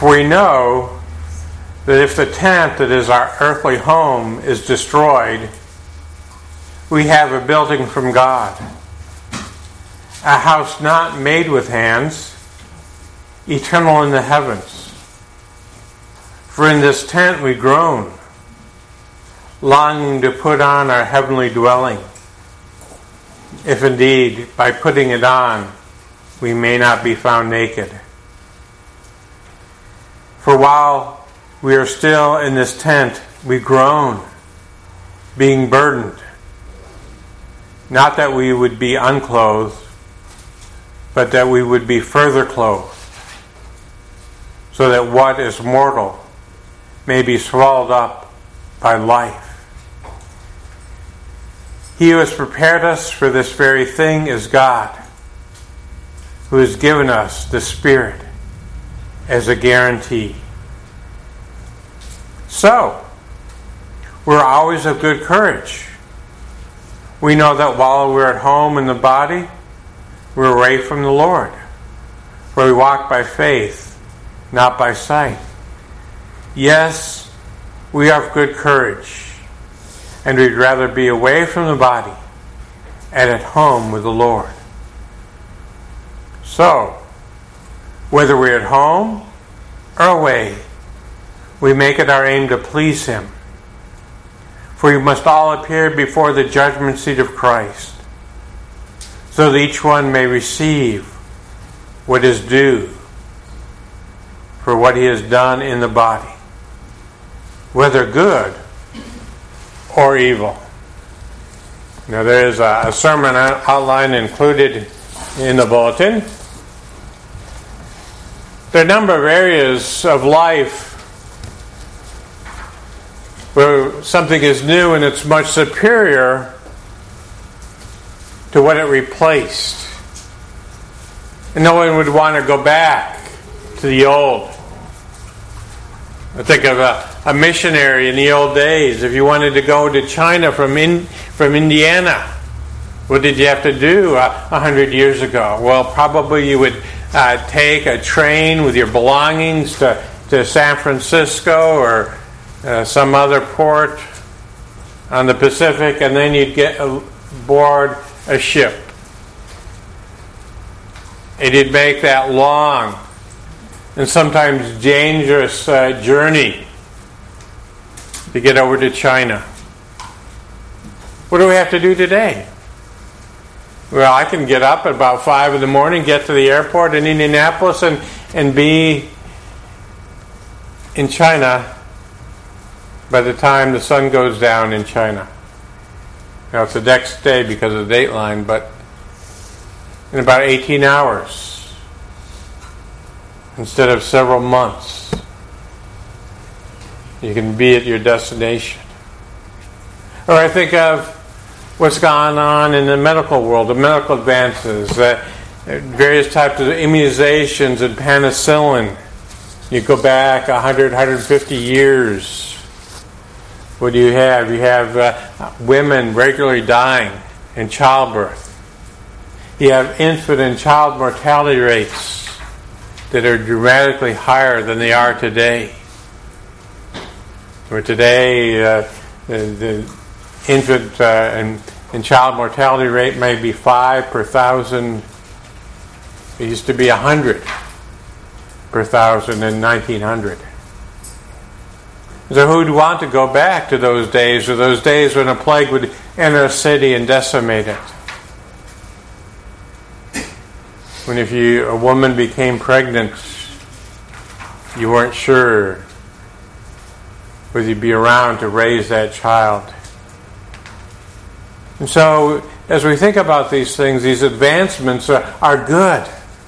For we know that if the tent that is our earthly home is destroyed, we have a building from God, a house not made with hands, eternal in the heavens. For in this tent we groan, longing to put on our heavenly dwelling, if indeed by putting it on we may not be found naked. For while we are still in this tent, we groan, being burdened, not that we would be unclothed, but that we would be further clothed, so that what is mortal may be swallowed up by life. He who has prepared us for this very thing is God, who has given us the Spirit as a guarantee. So, we're always of good courage. We know that while we're at home in the body, we're away from the Lord. For we walk by faith, not by sight. Yes, we are of good courage, and we'd rather be away from the body and at home with the Lord. So, whether we're at home or away, we make it our aim to please Him. For we must all appear before the judgment seat of Christ, so that each one may receive what is due for what he has done in the body, whether good or evil. Now there is a sermon outline included in the bulletin. There are a number of areas of life where something is new and it's much superior to what it replaced. And no one would want to go back to the old. I think of a missionary in the old days. If you wanted to go to China from Indiana, what did you have to do 100 years ago? Well, probably you would take a train with your belongings to San Francisco or some other port on the Pacific, and then you'd get aboard a ship. And you'd make that long and sometimes dangerous journey to get over to China. What do we have to do today? Well, I can get up at about 5 in the morning, get to the airport in Indianapolis, and be in China by the time the sun goes down in China. Now, it's the next day because of the dateline, but in about 18 hours instead of several months, you can be at your destination. Or I think of what's gone on in the medical world, the medical advances, various types of immunizations and penicillin. You go back 100, 150 years. What do you have? You have women regularly dying in childbirth. You have infant and child mortality rates that are dramatically higher than they are today. Where today the infant and child mortality rate may be 5 per thousand. It used to be 100 per thousand in 1900. So who'd want to go back to those days, or those days when a plague would enter a city and decimate it? When if a woman became pregnant, you weren't sure whether you'd be around to raise that child. And so, as we think about these things, these advancements are good.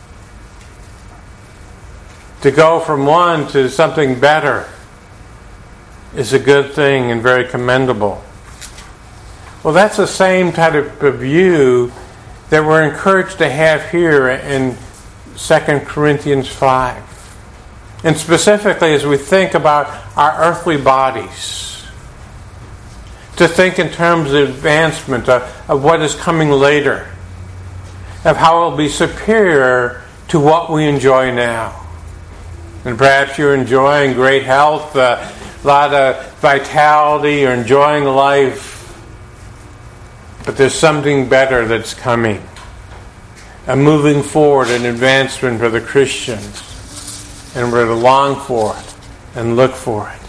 To go from one to something better is a good thing and very commendable. Well, that's the same type of view that we're encouraged to have here in 2 Corinthians 5. And specifically as we think about our earthly bodies, to think in terms of advancement, of what is coming later, of how it will be superior to what we enjoy now. And perhaps you're enjoying great health, a lot of vitality, you're enjoying life. But there's something better that's coming. A moving forward, an advancement for the Christians. And we're to long for it and look for it.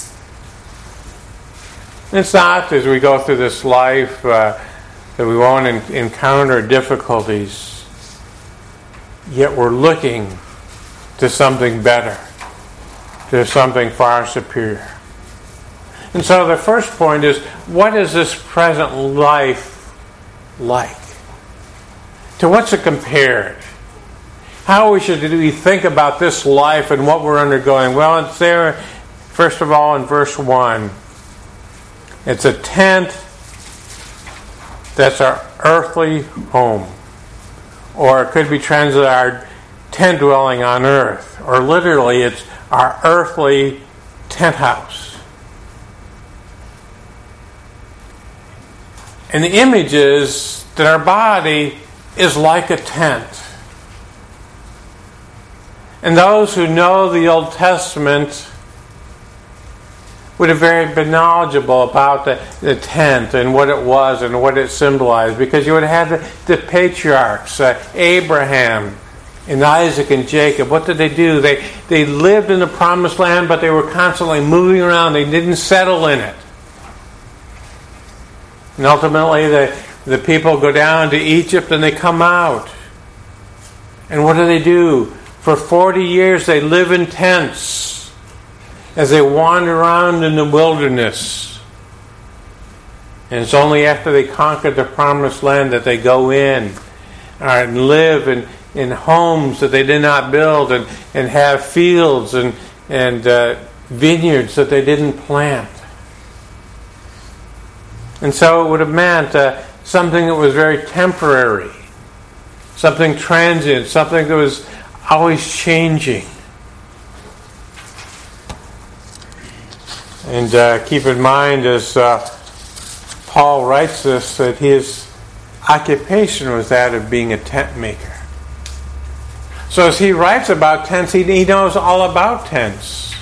It's not, as we go through this life, that we won't encounter difficulties, yet we're looking to something better, to something far superior. And so the first point is, what is this present life like? To what's it compared? How should we think about this life and what we're undergoing? Well, it's there, first of all, in verse 1. It's a tent that's our earthly home. Or it could be translated our tent dwelling on earth. Or literally, it's our earthly tent house. And the image is that our body is like a tent. And those who know the Old Testament would have been knowledgeable about the tent and what it was and what it symbolized, because you would have had the patriarchs, Abraham and Isaac and Jacob. What did they do? They lived in the promised land, but they were constantly moving around. They didn't settle in it. And ultimately the people go down to Egypt and they come out. And what do? For 40 years they live in tents as they wander around in the wilderness. And it's only after they conquer the promised land that they go in and live in homes that they did not build, and have fields and vineyards that they didn't plant. And so it would have meant something that was very temporary, something transient, something that was always changing. And keep in mind, as Paul writes this, that his occupation was that of being a tent maker. So as he writes about tents, he knows all about tents.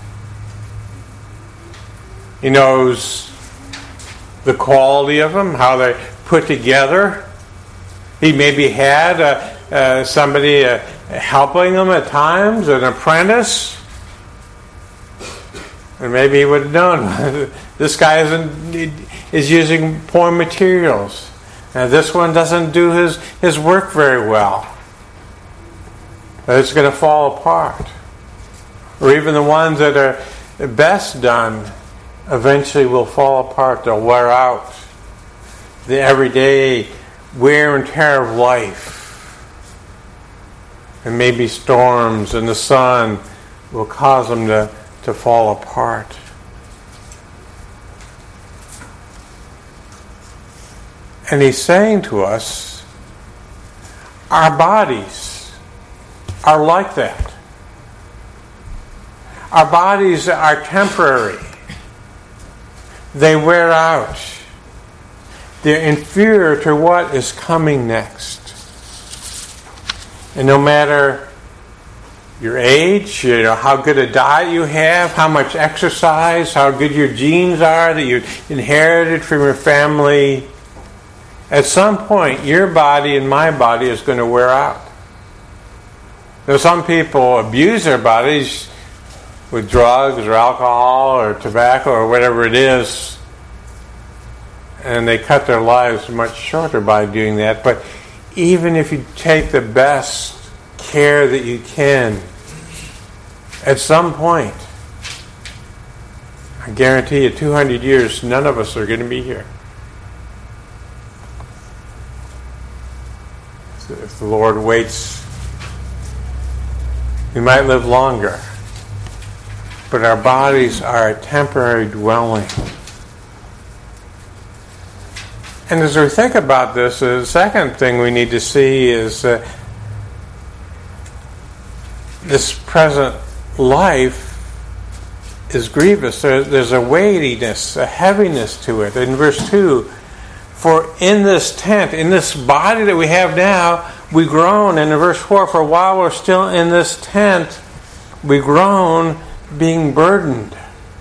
He knows the quality of them, how they're put together. He maybe had somebody helping him at times, an apprentice. And maybe he would have known this guy is using poor materials. And this one doesn't do his work very well. It's going to fall apart. Or even the ones that are best done eventually will fall apart. They'll wear out. The everyday wear and tear of life. And maybe storms and the sun will cause them to fall apart. And he's saying to us, our bodies are like that. Our bodies are temporary. They wear out. They're inferior to what is coming next. And no matter your age, how good a diet you have, how much exercise, how good your genes are that you inherited from your family, at some point your body and my body is going to wear out. Now, some people abuse their bodies with drugs or alcohol or tobacco or whatever it is, and they cut their lives much shorter by doing that. But even if you take the best care that you can, at some point, I guarantee you 200 years, none of us are going to be here. If the Lord waits, we might live longer. But our bodies are a temporary dwelling. And as we think about this, the second thing we need to see is this present life is grievous. There's a weightiness, a heaviness to it. In verse 2, for in this tent, in this body that we have now, we groan. And in verse 4, for while we're still in this tent, We groan being burdened.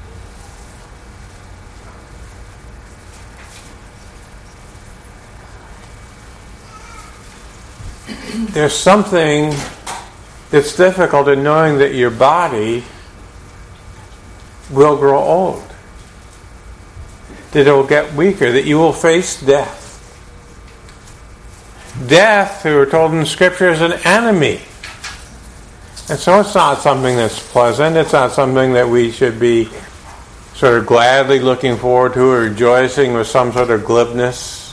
There's something that's difficult in knowing that your body will grow old, that it will get weaker, that you will face death. Death, we were told in Scripture, is an enemy. And so it's not something that's pleasant. It's not something that we should be sort of gladly looking forward to or rejoicing with some sort of glibness.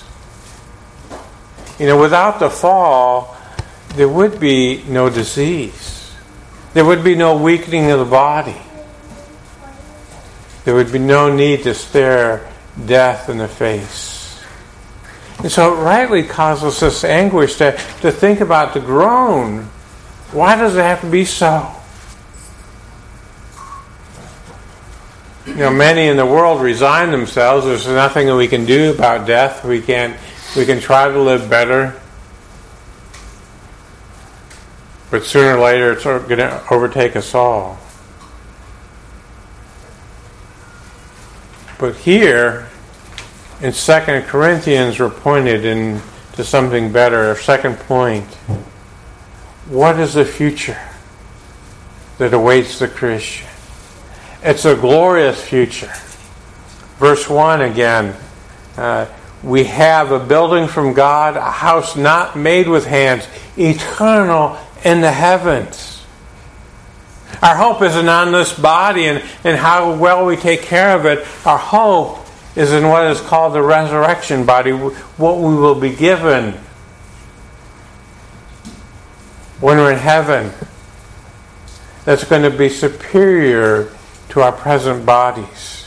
Without the fall, there would be no disease. There would be no weakening of the body. There would be no need to stare death in the face. And so it rightly causes us anguish to think about the groan. Why does it have to be so? Many in the world resign themselves. There's nothing that we can do about death. We can try to live better. But sooner or later it's going to overtake us all. But here, in 2 Corinthians, we're pointed into something better. Our second point. What is the future that awaits the Christian? It's a glorious future. Verse 1 again. We have a building from God, a house not made with hands, eternal in the heavens. Our hope isn't on this body and how well we take care of it. Our hope is in what is called the resurrection body, what we will be given when we're in heaven. That's going to be superior to our present bodies.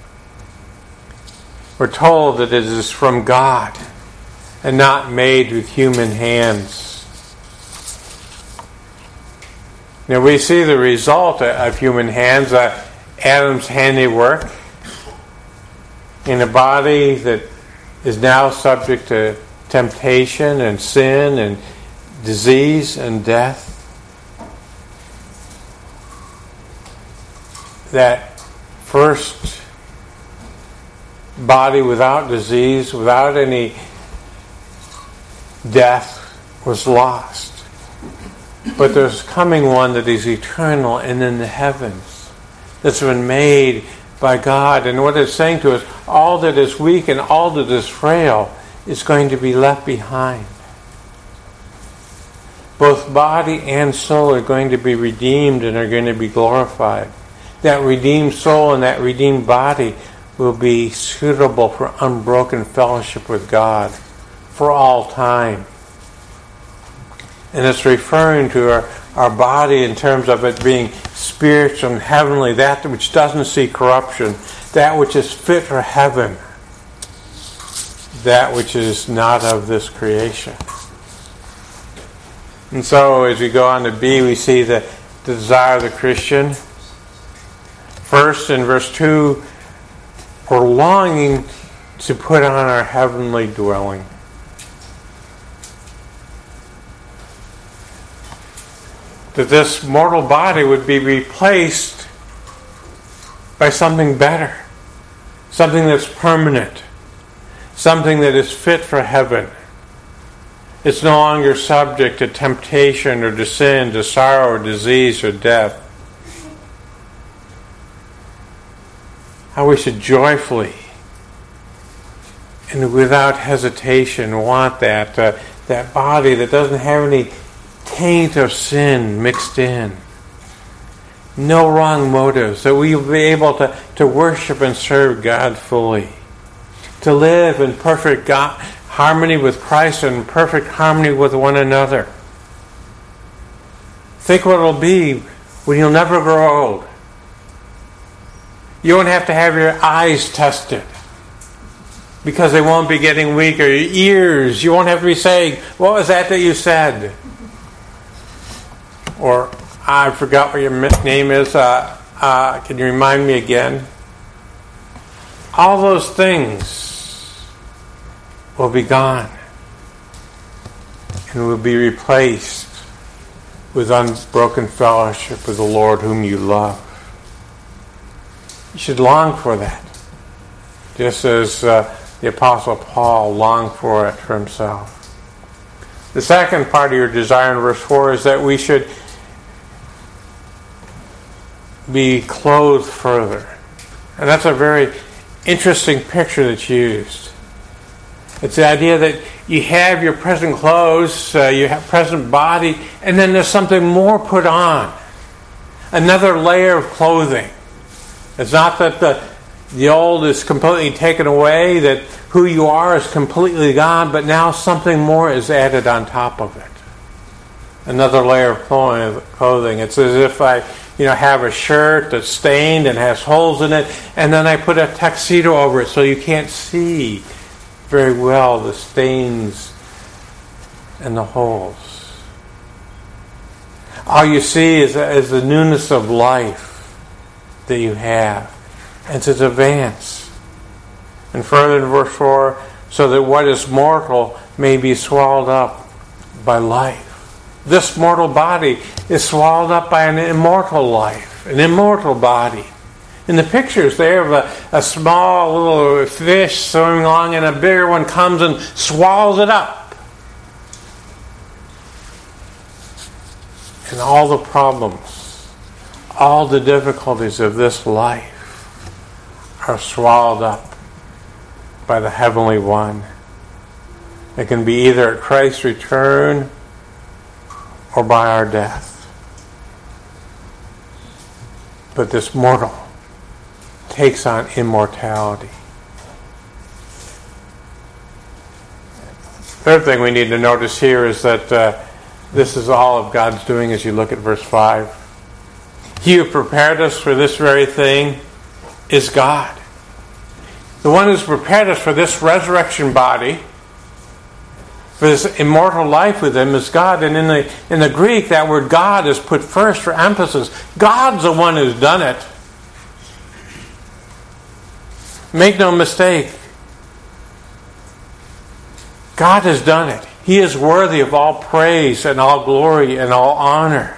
We're told that it is from God and not made with human hands. Now we see the result of human hands, Adam's handiwork, in a body that is now subject to temptation and sin and disease and death. That first body without disease, without any death, was lost. But there's coming one that is eternal and in the heavens, that's been made by God. And what it's saying to us, all that is weak and all that is frail is going to be left behind. Both body and soul are going to be redeemed and are going to be glorified. That redeemed soul and that redeemed body will be suitable for unbroken fellowship with God for all time. And it's referring to our body in terms of it being spiritual and heavenly, that which doesn't see corruption, that which is fit for heaven, that which is not of this creation. And so as we go on to B, we see the desire of the Christian. First, in verse 2, we're longing to put on our heavenly dwelling. That this mortal body would be replaced by something better, something that's permanent, something that is fit for heaven. It's no longer subject to temptation or to sin, to sorrow or disease or death. How we should joyfully and without hesitation want that body that doesn't have any taint of sin mixed in. No wrong motives. That we will be able to worship and serve God fully. To live in perfect harmony with Christ and perfect harmony with one another. Think what it'll be when you'll never grow old. You won't have to have your eyes tested because they won't be getting weaker. Your ears, you won't have to be saying, "What was that you said?" Or, "I forgot what your name is. Can you remind me again?" All those things will be gone and will be replaced with unbroken fellowship with the Lord whom you love. You should long for that, just as the Apostle Paul longed for it for himself. The second part of your desire in verse 4 is that we should be clothed further. And that's a very interesting picture that's used. It's the idea that you have your present clothes, you have present body, and then there's something more put on. Another layer of clothing. It's not that the old is completely taken away, that who you are is completely gone, but now something more is added on top of it. Another layer of clothing. It's as if I have a shirt that's stained and has holes in it, and then I put a tuxedo over it so you can't see very well the stains and the holes. All you see is the newness of life that you have. And it's advance. And further in verse 4, so that what is mortal may be swallowed up by life. This mortal body is swallowed up by an immortal life, an immortal body. In the pictures there of a small little fish swimming along and a bigger one comes and swallows it up. And all the problems, all the difficulties of this life are swallowed up by the Heavenly One. It can be either at Christ's return or by our death. But this mortal takes on immortality. Third thing we need to notice here is that this is all of God's doing as you look at verse 5. He who prepared us for this very thing is God. The one who's prepared us for this resurrection body, for this immortal life with Him, is God. And in the Greek, that word God is put first for emphasis. God's the one who's done it. Make no mistake. God has done it. He is worthy of all praise and all glory and all honor.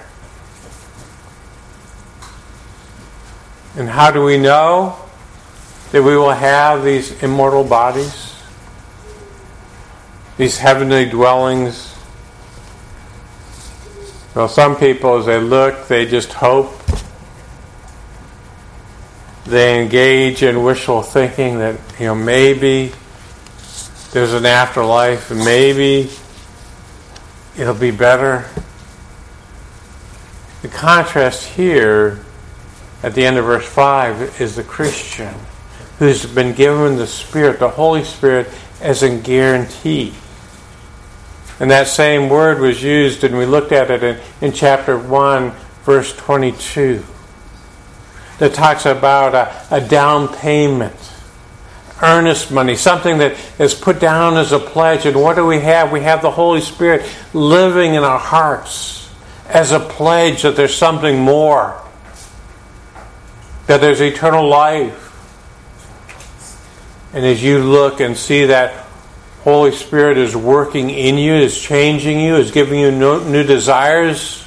And how do we know that we will have these immortal bodies? These heavenly dwellings? Well, some people, as they look, they just hope. They engage in wishful thinking that, maybe there's an afterlife and maybe it'll be better. The contrast here at the end of verse 5 is the Christian who's been given the Spirit, the Holy Spirit, as a guarantee. And that same word was used, and we looked at it in chapter 1, verse 22. That talks about a down payment, earnest money, something that is put down as a pledge. And what do we have? We have the Holy Spirit living in our hearts as a pledge that there's something more, that there's eternal life. And as you look and see that Holy Spirit is working in you, is changing you, is giving you new desires,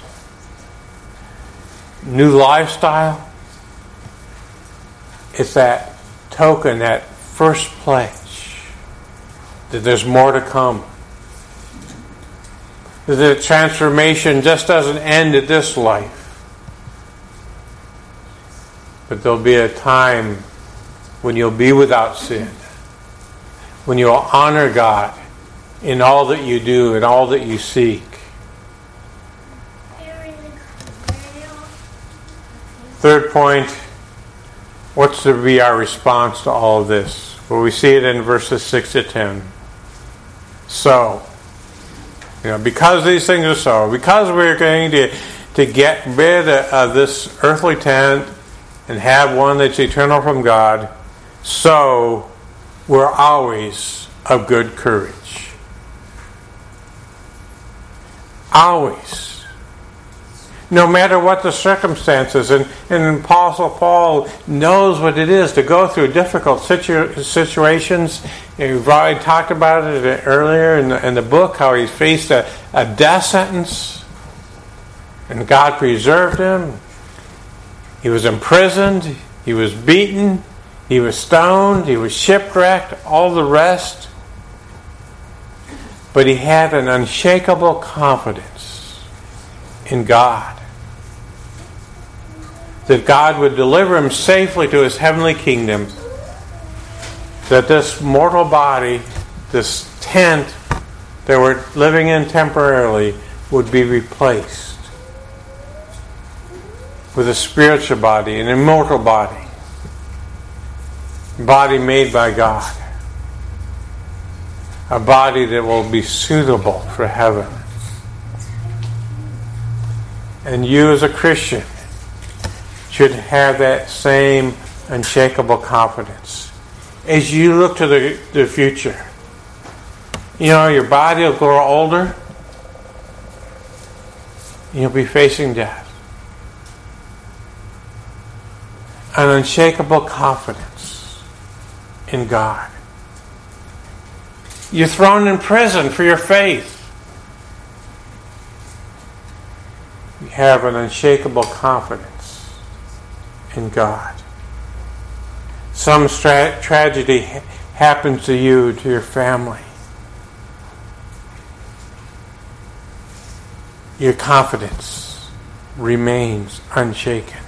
new lifestyle, it's that token, that first pledge, that there's more to come. That the transformation just doesn't end at this life. But there'll be a time when you'll be without sin, when you'll honor God in all that you do and all that you seek. Third point, what's to be our response to all of this? Well, we see it in verses 6 to 10. So, because these things are so, because we're going to get rid of this earthly tent and have one that's eternal from God, so we're always of good courage. Always. No matter what the circumstances. And Apostle Paul knows what it is to go through difficult situations. We've already talked about it earlier in the book, how he faced a death sentence. And God preserved him. He was imprisoned. He was beaten. He was stoned. He was shipwrecked. All the rest. But he had an unshakable confidence in God. That God would deliver him safely to his heavenly kingdom. That this mortal body, this tent that we're living in temporarily, would be replaced with a spiritual body, an immortal body. A body made by God. A body that will be suitable for heaven. And you as a Christian should have that same unshakable confidence. As you look to the future, you know, your body will grow older. You'll be facing death. An unshakable confidence in God. You're thrown in prison for your faith. You have an unshakable confidence in God. Some tragedy happens to you, to your family. Your confidence remains unshaken.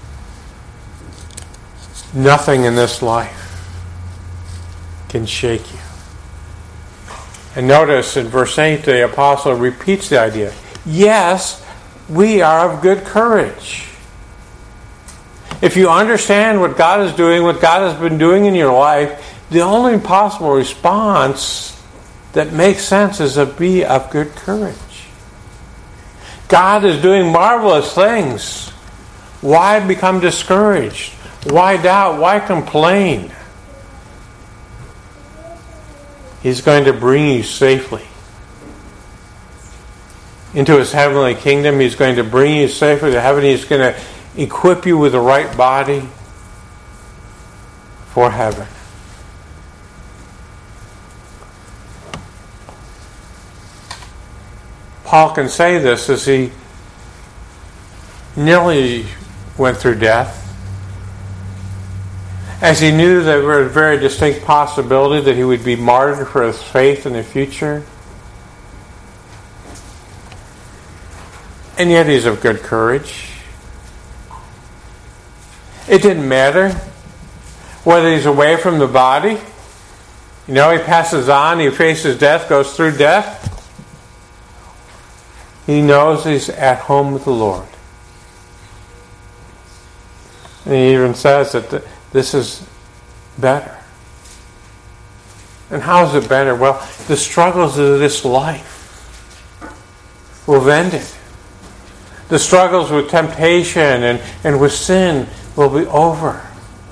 Nothing in this life can shake you. And notice in verse 8, the apostle repeats the idea. Yes, we are of good courage. If you understand what God is doing, what God has been doing in your life, the only possible response that makes sense is to be of good courage. God is doing marvelous things. Why become discouraged? Why doubt? Why complain? He's going to bring you safely into his heavenly kingdom. He's going to bring you safely to heaven. He's going to equip you with the right body for heaven. Paul can say this as he nearly went through death, as he knew there was a very distinct possibility that he would be martyred for his faith in the future. And yet he's of good courage. It didn't matter whether he's away from the body. You know, he passes on, he faces death, goes through death. He knows he's at home with the Lord. And he even says that this is better. And how is it better? Well, the struggles of this life will have ended. The struggles with temptation and with sin will be over.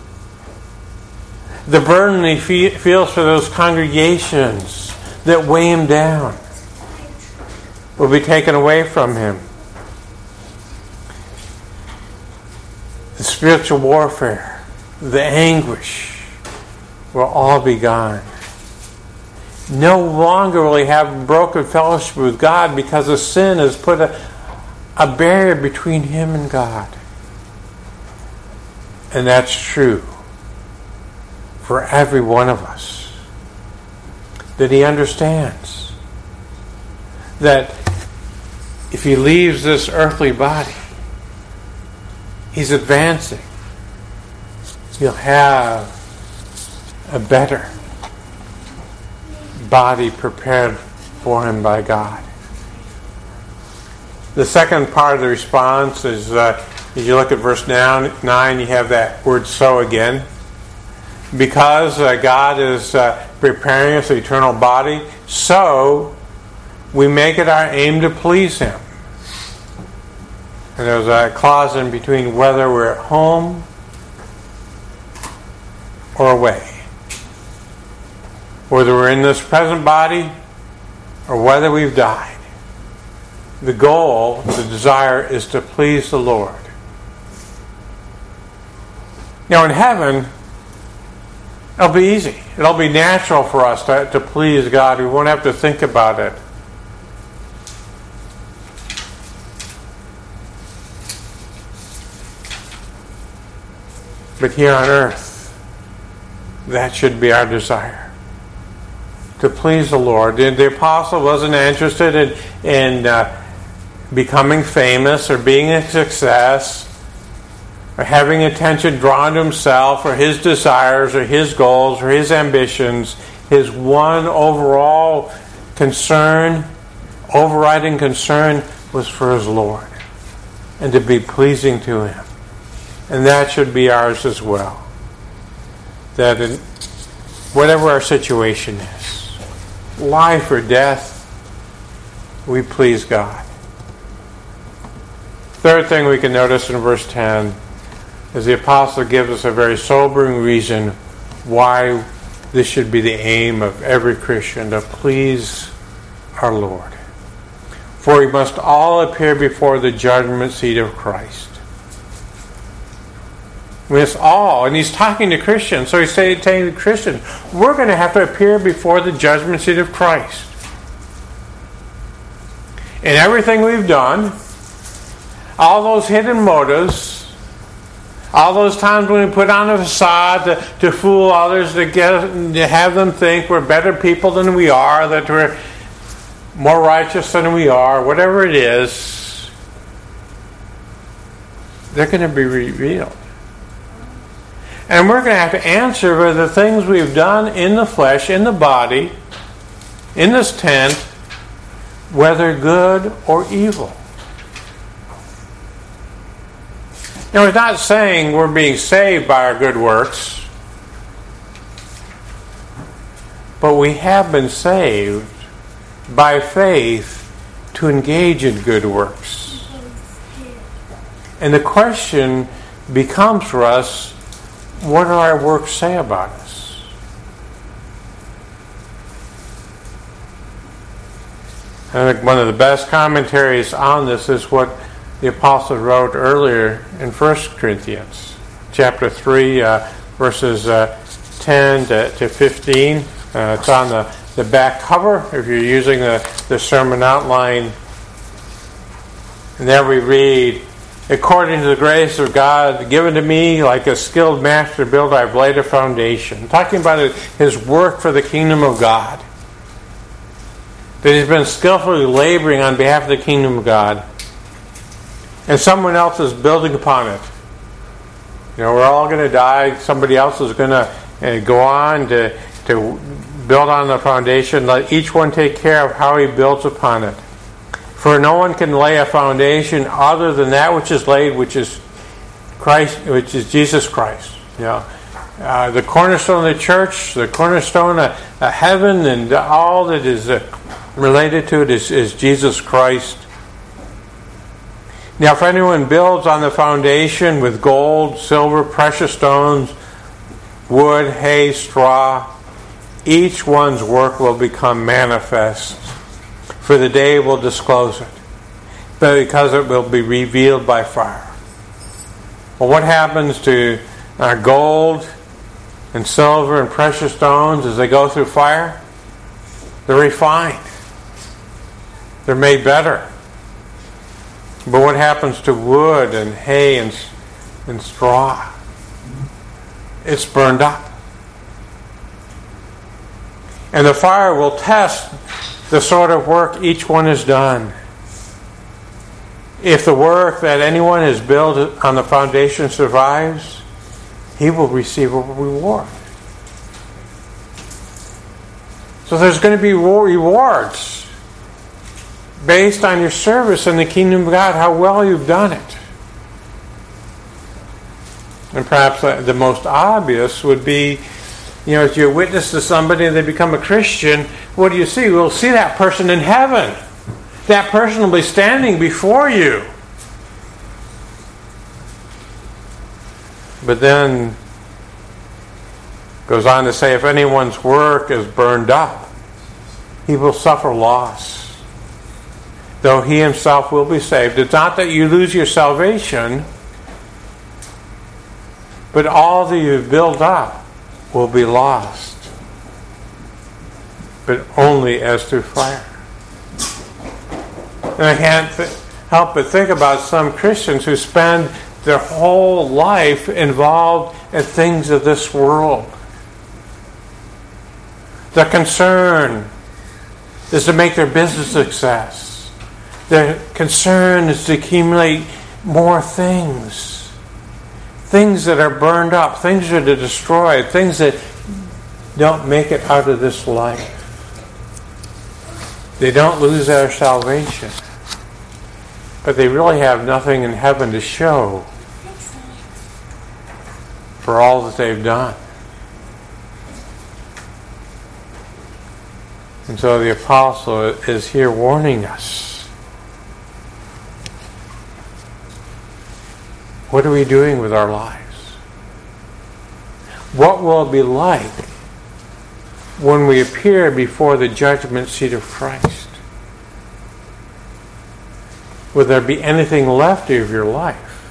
The burden he feels for those congregations that weigh him down will be taken away from him. The spiritual warfare, the anguish will all be gone. No longer will he have broken fellowship with God because the sin has put a barrier between him and God. And that's true for every one of us. That he understands that if he leaves this earthly body, he's advancing. He'll have a better body prepared for him by God. The second part of the response is, if you look at verse 9, you have that word "so" again. Because God is preparing us an eternal body, so we make it our aim to please him. And there's a clause in between whether we're at home or away. Whether we're in this present body or whether we've died. The goal, the desire is to please the Lord. Now in heaven, it'll be easy. It'll be natural for us to please God. We won't have to think about it. But here on earth, that should be our desire. To please the Lord. The apostle wasn't interested in becoming famous or being a success or having attention drawn to himself or his desires or his goals or his ambitions. His one overall concern, overriding concern, was for his Lord and to be pleasing to him. And that should be ours as well. That in whatever our situation is, life or death, we please God. Third thing we can notice in verse 10 is the apostle gives us a very sobering reason why this should be the aim of every Christian, to please our Lord. For we must all appear before the judgment seat of Christ. We must all, and he's talking to Christians, so he's saying to Christians, we're going to have to appear before the judgment seat of Christ. And everything we've done, all those hidden motives, all those times when we put on a facade to fool others, to have them think we're better people than we are, that we're more righteous than we are, whatever it is, they're going to be revealed. And we're going to have to answer for the things we've done in the flesh, in the body, in this tent, whether good or evil. Now, it's not saying we're being saved by our good works, but we have been saved by faith to engage in good works. And the question becomes for us, what do our works say about us? I think one of the best commentaries on this is what the apostle wrote earlier in 1 Corinthians chapter 3, verses 10 to 15. It's on the back cover if you're using the sermon outline. And there we read, according to the grace of God given to me, like a skilled master builder, I've laid a foundation. Talking about his work for the kingdom of God. That he's been skillfully laboring on behalf of the kingdom of God. And someone else is building upon it. You know, we're all going to die. Somebody else is going to go on to build on the foundation. Let each one take care of how he builds upon it. For no one can lay a foundation other than that which is laid, which is Christ, which is Jesus Christ. You know, the cornerstone of the church, the cornerstone of heaven, and all that is related to it is Jesus Christ. Now, if anyone builds on the foundation with gold, silver, precious stones, wood, hay, straw, each one's work will become manifest, for the day will disclose it, because it will be revealed by fire. Well, what happens to our gold and silver and precious stones as they go through fire? They're refined. They're made better. But what happens to wood and hay and straw? It's burned up. And the fire will test the sort of work each one has done. If the work that anyone has built on the foundation survives, he will receive a reward. So there's going to be rewards based on your service in the kingdom of God, how well you've done it. And perhaps the most obvious would be, you know, if you witness to somebody and they become a Christian, what do you see? We'll see that person in heaven. That person will be standing before you. But then goes on to say, if anyone's work is burned up, he will suffer loss, though he himself will be saved. It's not that you lose your salvation, but all that you've built up will be lost, but only as through fire. And I can't help but think about some Christians who spend their whole life involved in things of this world. Their concern is to make their business success. Their concern is to accumulate more things. Things that are burned up, things that are destroyed, things that don't make it out of this life. They don't lose their salvation. But they really have nothing in heaven to show for all that they've done. And so the apostle is here warning us. What are we doing with our lives? What will it be like when we appear before the judgment seat of Christ? Will there be anything left of your life?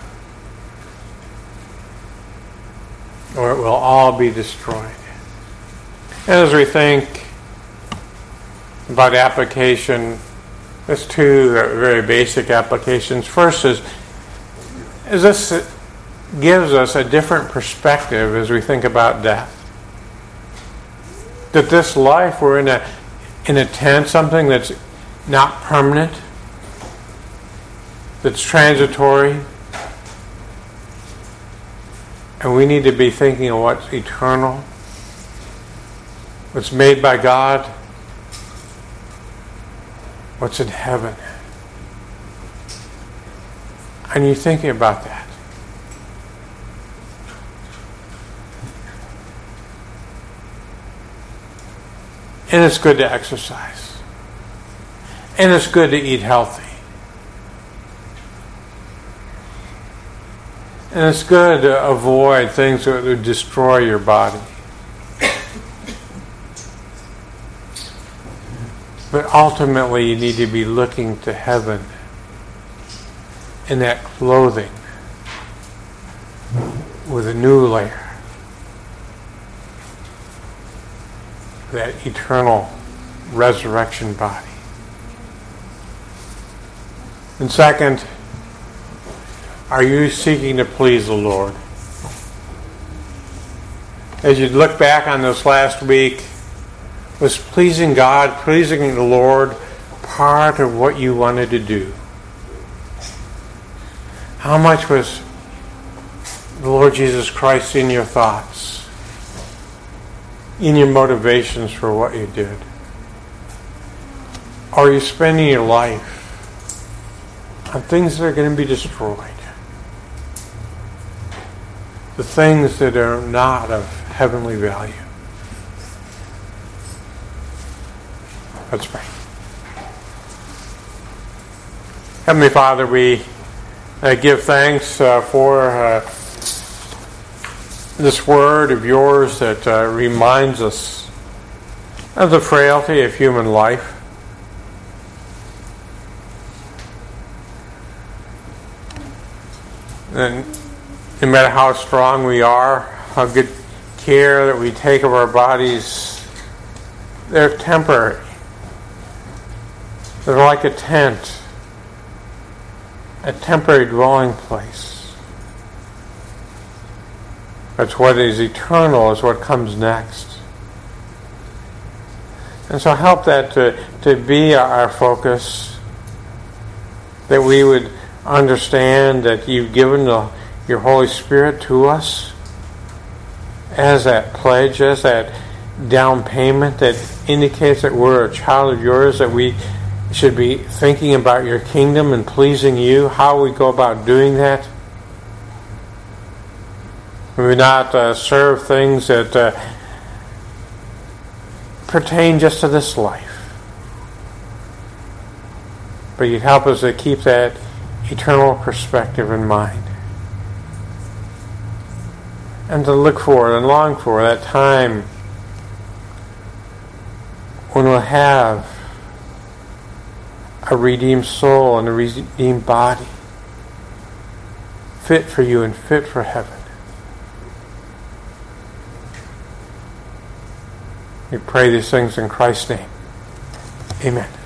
Or it will all be destroyed? And as we think about application, there's two very basic applications. First is this gives us a different perspective as we think about death. That this life, we're in a tent, something that's not permanent, that's transitory, and we need to be thinking of what's eternal, what's made by God, what's in heaven. And you're thinking about that. And it's good to exercise. And it's good to eat healthy. And it's good to avoid things that would destroy your body. But ultimately, you need to be looking to heaven in that clothing with a new layer, that eternal resurrection body. And second, are you seeking to please the Lord? As you look back on this last week, was pleasing God, pleasing the Lord, part of what you wanted to do? How much was the Lord Jesus Christ in your thoughts, in your motivations for what you did? Or are you spending your life on things that are going to be destroyed? The things that are not of heavenly value. Let's pray. Heavenly Father, we give thanks for this word of yours that reminds us of the frailty of human life. And no matter how strong we are, how good care that we take of our bodies, they're temporary. They're like a tent, a temporary dwelling place. But what is eternal is what comes next. And so help that to be our focus, that we would understand that you've given your Holy Spirit to us as that pledge, as that down payment that indicates that we're a child of yours, that we should be thinking about your kingdom and pleasing you, how we go about doing that. We would not serve things that pertain just to this life, but you'd help us to keep that eternal perspective in mind, and to look for and long for that time when we'll have a redeemed soul and a redeemed body, fit for you and fit for heaven. We pray these things in Christ's name. Amen.